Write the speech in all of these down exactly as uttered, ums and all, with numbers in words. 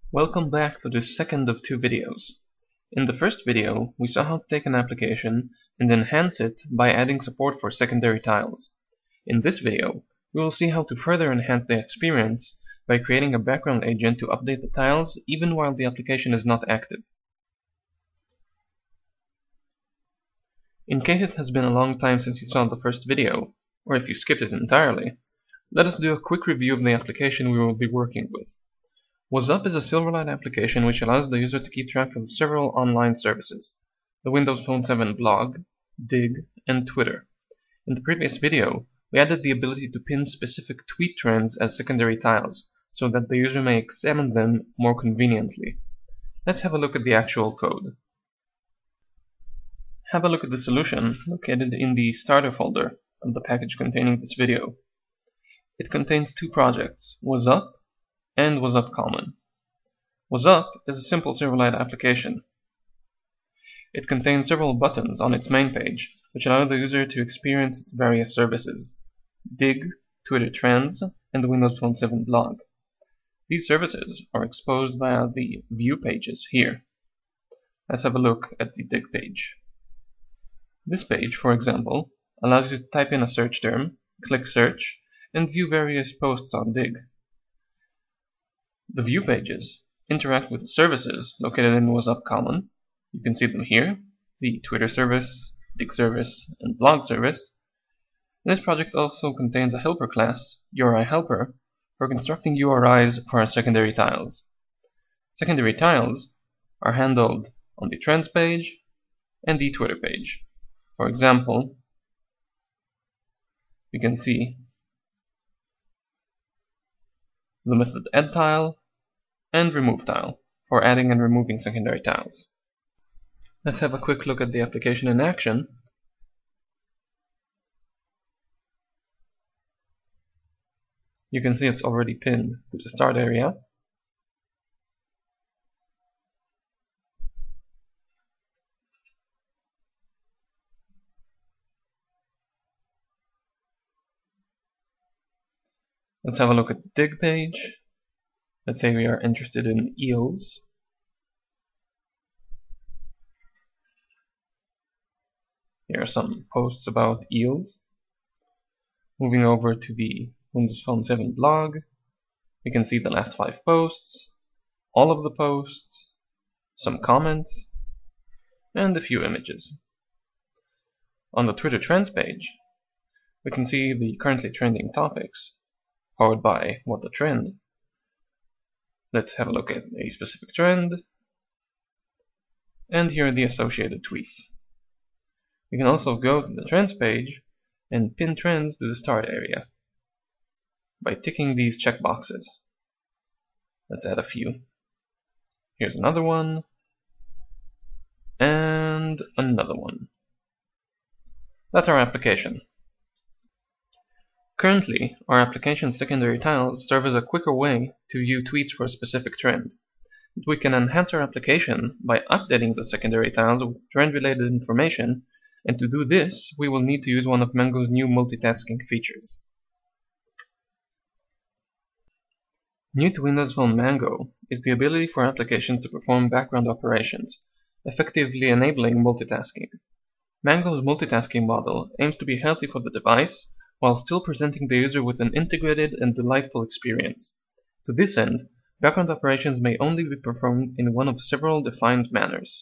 Welcome back to this second of two videos. In the first video, we saw how to take an application and enhance it by adding support for secondary tiles. In this video, we will see how to further enhance the experience by creating a background agent to update the tiles even while the application is not active. In case it has been a long time since you saw the first video, or if you skipped it entirely, let us do a quick review of the application we will be working with. WasUp is a Silverlight application which allows the user to keep track of several online services: the Windows Phone seven blog, Digg, and Twitter. In the previous video, we added the ability to pin specific tweet trends as secondary tiles, so that the user may examine them more conveniently. Let's have a look at the actual code. Have a look at the solution located in the starter folder of the package containing this video. It contains two projects, WasUp and WasUp Common. WasUp is a simple Silverlight application. It contains several buttons on its main page, which allow the user to experience its various services: Digg, Twitter Trends, and the Windows Phone seven blog. These services are exposed via the View pages here. Let's have a look at the Digg page. This page, for example, allows you to type in a search term, click Search, and view various posts on Digg. The View pages interact with the services located in WasUp Common. You can see them here: the Twitter service, Digg service, and blog service. This project also contains a helper class, U R I helper, for constructing U R Is for our secondary tiles. Secondary tiles are handled on the Trends page and the Twitter page. For example, we can see the method add tile and remove tile for adding and removing secondary tiles. Let's have a quick look at the application in action. You can see it's already pinned to the start area. Let's have a look at the Digg page. Let's say we are interested in eels. Here are some posts about eels. Moving over to the Windows Phone seven blog, we can see the last five posts, all of the posts, some comments, and a few images. On the Twitter Trends page, we can see the currently trending topics, powered by What the Trend. Let's have a look at a specific trend, and here are the associated tweets. We can also go to the Trends page and pin trends to the start area by ticking these checkboxes. Let's add a few. Here's another one, and another one. That's our application. Currently, our application's secondary tiles serve as a quicker way to view tweets for a specific trend. But we can enhance our application by updating the secondary tiles with trend-related information, and to do this, we will need to use one of Mango's new multitasking features. New to Windows Phone Mango is the ability for applications to perform background operations, effectively enabling multitasking. Mango's multitasking model aims to be healthy for the device, while still presenting the user with an integrated and delightful experience. To this end, background operations may only be performed in one of several defined manners.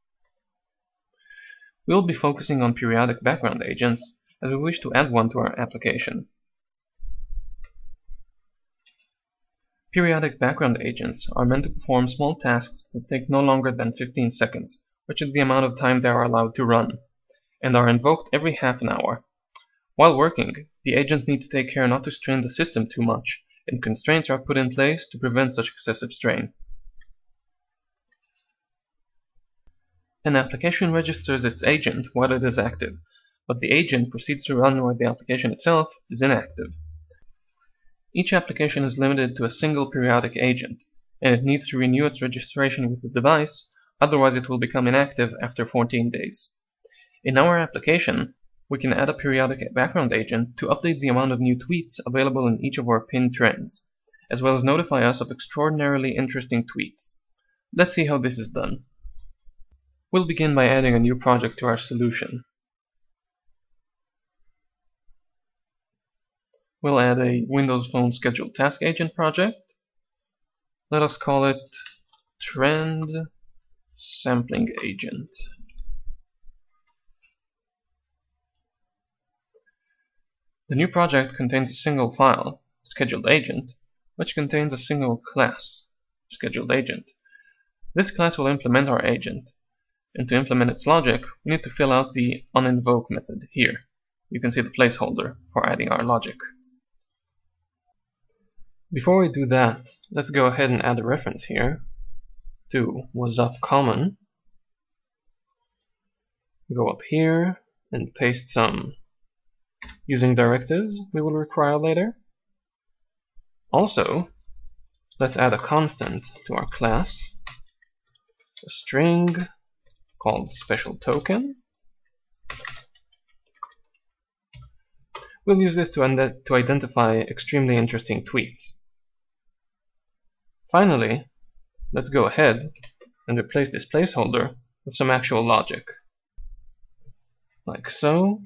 We will be focusing on periodic background agents, as we wish to add one to our application. Periodic background agents are meant to perform small tasks that take no longer than fifteen seconds, which is the amount of time they are allowed to run, and are invoked every half an hour. While working, the agents need to take care not to strain the system too much, and constraints are put in place to prevent such excessive strain. An application registers its agent while it is active, but the agent proceeds to run while the application itself is inactive. Each application is limited to a single periodic agent, and it needs to renew its registration with the device, otherwise it will become inactive after fourteen days. In our application, we can add a periodic background agent to update the amount of new tweets available in each of our pinned trends, as well as notify us of extraordinarily interesting tweets. Let's see how this is done. We'll begin by adding a new project to our solution. We'll add a Windows Phone Scheduled Task Agent project. Let us call it Trend Sampling Agent. The new project contains a single file, Scheduled Agent, which contains a single class, Scheduled Agent. This class will implement our agent, and to implement its logic, we need to fill out the onInvoke method here. You can see the placeholder for adding our logic. Before we do that, let's go ahead and add a reference here to wasupcommon. Go up here and paste some using directives we will require later. Also, let's add a constant to our class, a string called special token. We'll use this to, to identify extremely interesting tweets. Finally, let's go ahead and replace this placeholder with some actual logic, like so.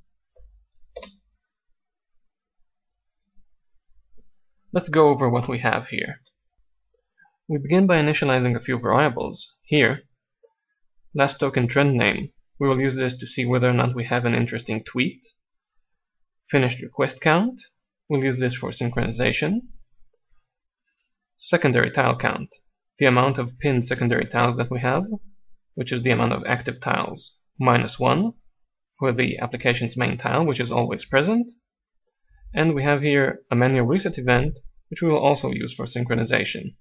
Let's go over what we have here. We begin by initializing a few variables. Here, last token trend name. We will use this to see whether or not we have an interesting tweet. Finished request count. We'll use this for synchronization. Secondary tile count. The amount of pinned secondary tiles that we have, which is the amount of active tiles, minus one for the application's main tile, which is always present. And we have here a manual reset event, which we will also use for synchronization.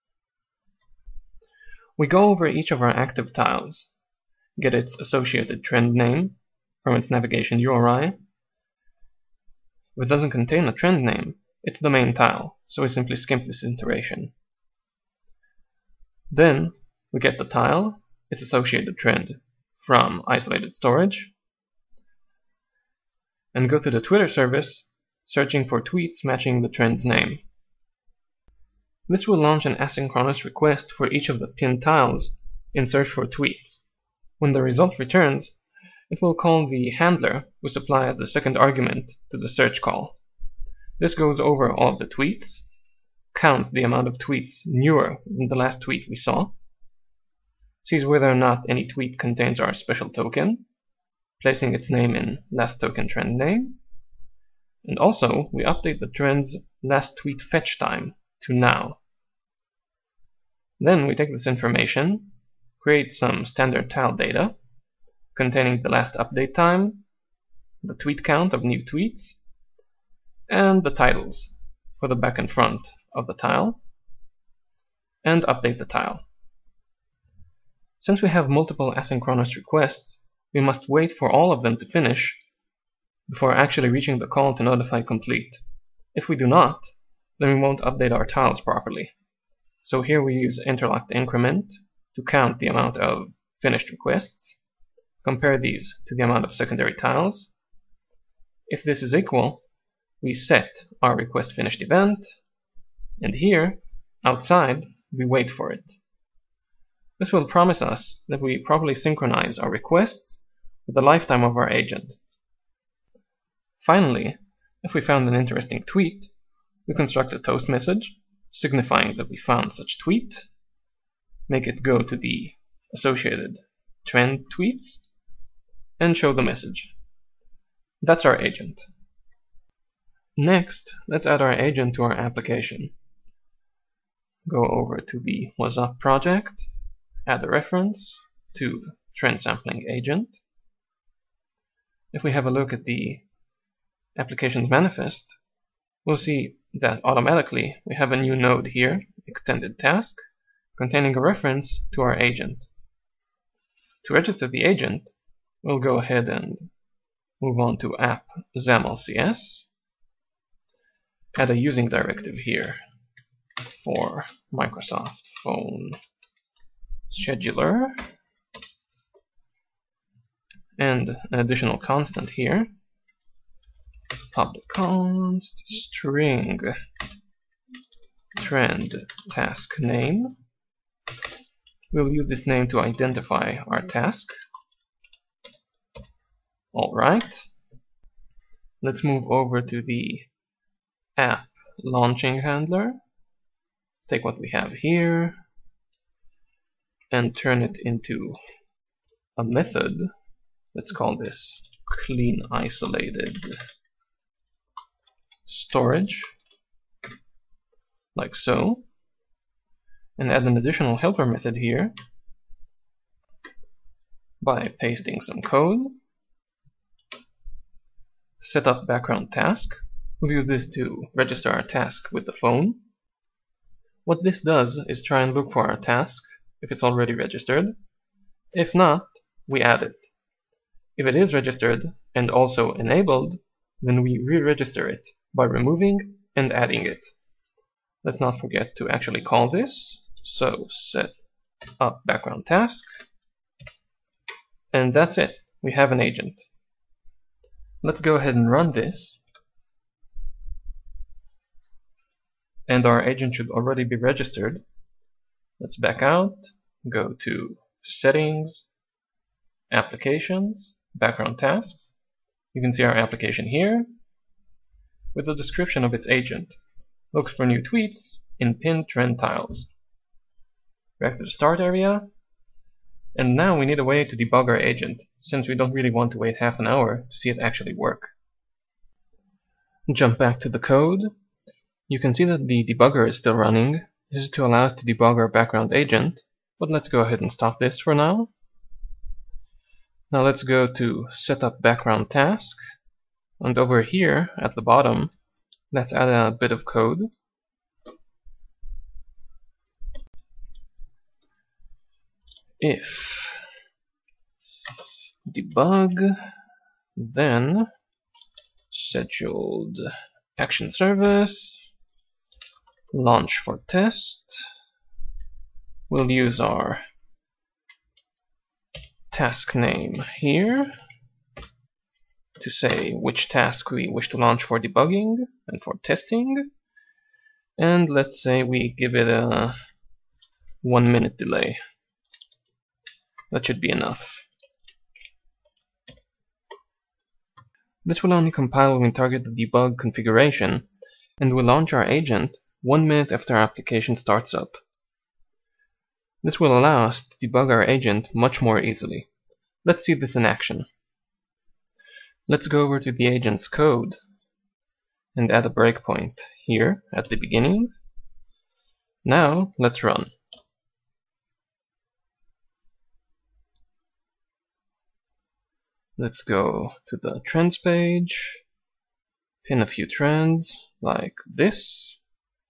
We go over each of our active tiles, get its associated trend name from its navigation U R I. If it doesn't contain a trend name, it's the main tile, so we simply skip this iteration. Then we get the tile, its associated trend from isolated storage, and go to the Twitter service searching for tweets matching the trend's name. This will launch an asynchronous request for each of the pinned tiles in search for tweets. When the result returns, it will call the handler we supply as the second argument to the search call. This goes over all of the tweets, counts the amount of tweets newer than the last tweet we saw, sees whether or not any tweet contains our special token, placing its name in last token trend name, and also we update the trend's last tweet fetch time to now. Then we take this information, create some standard tile data containing the last update time, the tweet count of new tweets, and the titles for the back and front of the tile, and update the tile. Since we have multiple asynchronous requests, we must wait for all of them to finish before actually reaching the call to notify complete. If we do not, then we won't update our tiles properly. So here we use interlocked increment to count the amount of finished requests, compare these to the amount of secondary tiles. If this is equal, we set our request finished event, and here, outside, we wait for it. This will promise us that we properly synchronize our requests with the lifetime of our agent. Finally, if we found an interesting tweet, we construct a toast message signifying that we found such tweet, make it go to the associated trend tweets, and show the message. That's our agent. Next, let's add our agent to our application. Go over to the WasUp project, add a reference to Trend Sampling Agent. If we have a look at the application's manifest, we'll see that automatically we have a new node here, Extended Task, containing a reference to our agent. To register the agent, we'll go ahead and move on to app XAMLCS, add a using directive here for Microsoft Phone Scheduler, and an additional constant here, public const string trend task name. We'll use this name to identify our task. Alright. Let's move over to the app launching handler. Take what we have here and turn it into a method. Let's call this clean isolated storage, like so, and add an additional helper method here by pasting some code. Set up background task. We'll use this to register our task with the phone. What this does is try and look for our task if it's already registered. If not, we add it. If it is registered and also enabled, then we re-register it by removing and adding it. Let's not forget to actually call this. So set up background task, and that's it. We have an agent. Let's go ahead and run this, and our agent should already be registered. Let's back out, go to Settings, Applications, Background Tasks. You can see our application here with a description of its agent. Looks for new tweets in pinned trend tiles. Back to the start area, and now we need a way to debug our agent, since we don't really want to wait half an hour to see it actually work. Jump back to the code. You can see that the debugger is still running. This is to allow us to debug our background agent, but let's go ahead and stop this for now. Now let's go to Setup Background Task, and over here at the bottom, let's add a bit of code. If debug, then scheduled action service, launch for test. We'll use our task name here to say which task we wish to launch for debugging and for testing. And let's say we give it a one minute delay. That should be enough. This will only compile when we target the debug configuration, and will launch our agent one minute after our application starts up. This will allow us to debug our agent much more easily. Let's see this in action. Let's go over to the agent's code and add a breakpoint here at the beginning. Now let's run. Let's go to the trends page, pin a few trends like this,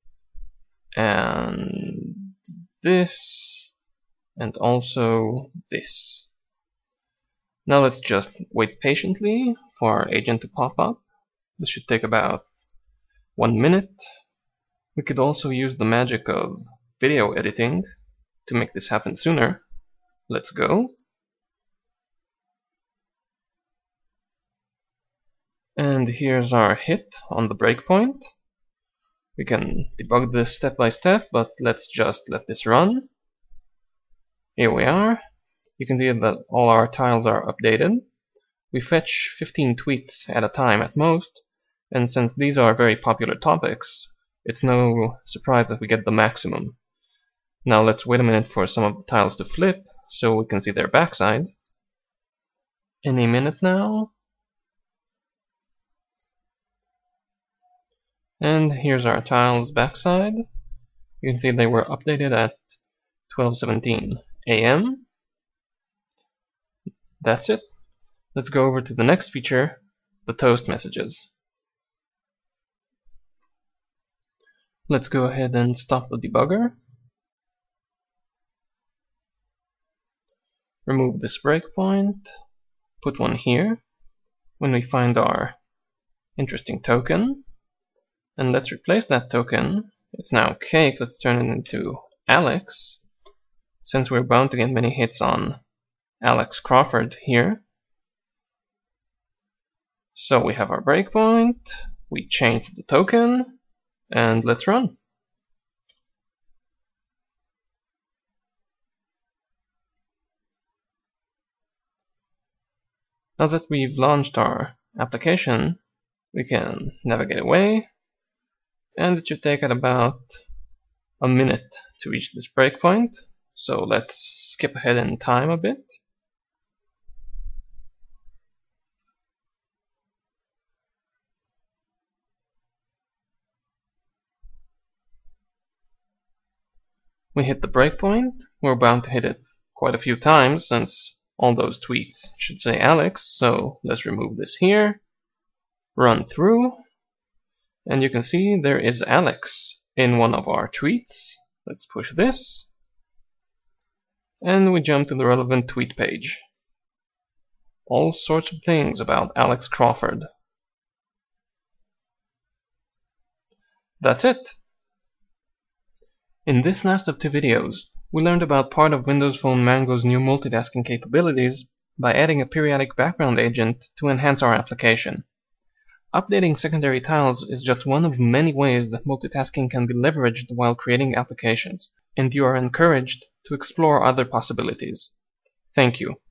and this, and also this. Now let's just wait patiently for our agent to pop up. This should take about one minute. We could also use the magic of video editing to make this happen sooner. Let's go. And here's our hit on the breakpoint. We can debug this step by step, but let's just let this run. Here we are. You can see that all our tiles are updated. We fetch fifteen tweets at a time at most, and since these are very popular topics, it's no surprise that we get the maximum. Now let's wait a minute for some of the tiles to flip so we can see their backside. Any minute now. And here's our tiles backside. You can see they were updated at twelve seventeen A M That's it. Let's go over to the next feature, the toast messages. Let's go ahead and stop the debugger. Remove this breakpoint. Put one here. When we find our interesting token, and let's replace that token. It's now Cake. Let's turn it into Alex, since we're bound to get many hits on Alex Crawford here. So we have our breakpoint, we change the token, and let's run. Now that we've launched our application, we can navigate away, and it should take at about a minute to reach this breakpoint. So let's skip ahead in time a bit. We hit the breakpoint. We're bound to hit it quite a few times since all those tweets should say Alex, so let's remove this here, run through, and you can see there is Alex in one of our tweets. Let's push this, and we jump to the relevant tweet page. All sorts of things about Alex Crawford. That's it! In this last of two videos, we learned about part of Windows Phone Mango's new multitasking capabilities by adding a periodic background agent to enhance our application. Updating secondary tiles is just one of many ways that multitasking can be leveraged while creating applications, and you are encouraged to explore other possibilities. Thank you.